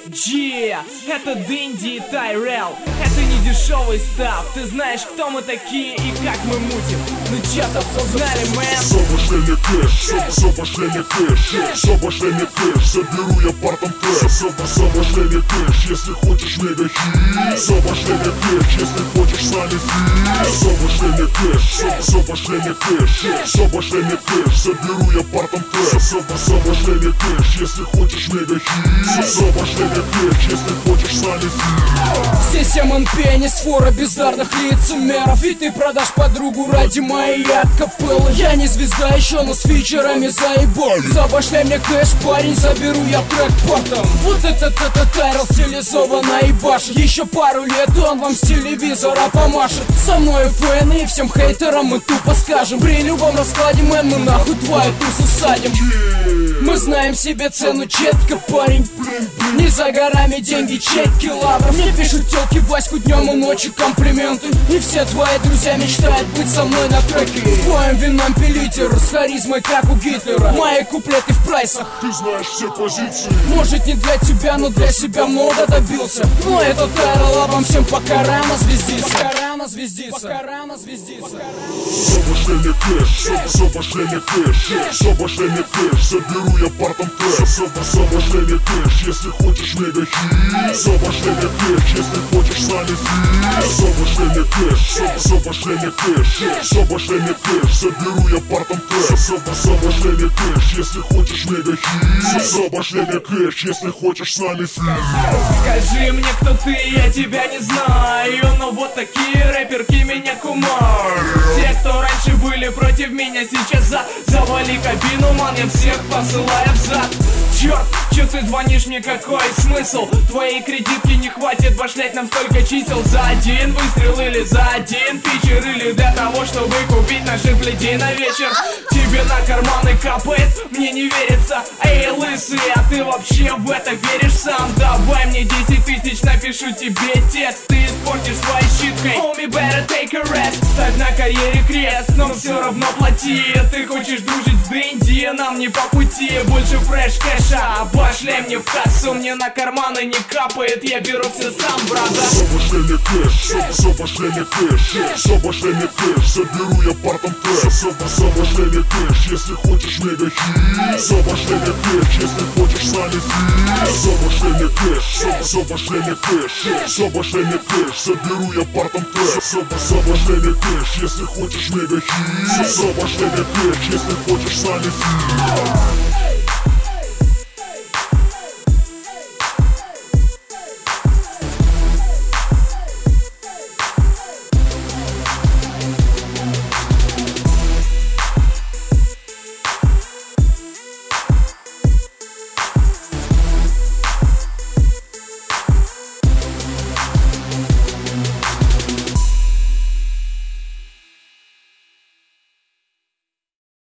Это Дэнди и Тайрелл. Это не дешевый став. Ты знаешь, кто мы такие и как мы мутим. Ну чё-то погнали, мэн. Собашли мне кэш, собашли мне кэш, собашли мне кэш, соберу я партом кэш. Собашли мне кэш, если хочешь мега хит. Собашли мне кэш, если хочешь с нами фит. Собашли мне кэш, собашли мне кэш, собашли мне кэш, соберу я партом кэш. Собашли мне кэш, если хочешь мега хит. Собашли мне кэш, если хочешь с нами фит. Здесь МНП, не сфора бездарных лицемеров. И ты продашь подругу ради моей акапеллы. Я не звезда еще, но с фичерами заебал. Забашляй мне кэш, парень, заберу я трек потом. Вот этот Тайрелл стилизованно ебашит. Еще пару лет он вам с телевизора помашет. Со мной фэны и всем хейтерам мы тупо скажем: при любом раскладе, мэн, мы нахуй твою тусу садим. Мы знаем себе цену четко, парень. Не за горами деньги, чеки, лавров. Мне пишут тёлки Ваську днем и ночью комплименты. И все твои друзья мечтают быть со мной на треке. В твоем винном пилитеру с харизмой, как у Гитлера. Мои куплеты в прайсах. Ты знаешь все позиции. Может не для тебя, но для себя много добился. Но этот Тайрелл обо всем пока рано звездится. Пока рано звездится. Пока рано звездится. Собашли мне кэш, собашли мне кэш, собашли мне кэш, соберу я партом кэш. Собашли мне кэш, если хочешь мега хит. Собашли мне кэш, если хочешь с нами фит. Собашли мне кэш, собашли мне кэш, собашли мне кэш, соберу я партом кэш. Собашли мне кэш, если хочешь мега хит. Собашли мне кэш, если хочешь с нами фит. Скажи мне, кто ты, я тебя не знаю. Но вот такие рэперки меня кумар. Те, кто раньше были против меня, сейчас завали кабину, ман, я всех посылаю в зад. Черт, чё ты звонишь мне, какой смысл? Твоей кредитки не хватит башлять нам столько чисел. За один выстрел или за один фичер, или для того, чтобы купить наших людей на вечер. Тебе на карманы капает, мне не верится. Эй, лысый, а ты вообще в это веришь сам? Давай мне 10 тысяч, напишу тебе текст. Ты испортишь своей щиткой. Homie, better take a rest. Ставь на карьере крест, но все равно плати. Ты хочешь дружить с Дэнди, нам не по пути. Больше фреш кэша, башляй мне в кассу. Мне на карманы не капает, я беру все сам, брата. Собашли мне кэш, собашли мне кэш, собашли мне кэш, соберу я партом кэш. Собашли мне кэш, если хочешь мега хит. Собашли мне кэш, если хочешь с нами фит. Собашли мне кэш, собашли мне кэш, собашли мне кэш, соберу я партом кэш. Собашли мне кэш, если хочешь мега хит. Собашли мне кэш, если хочешь с нами фит.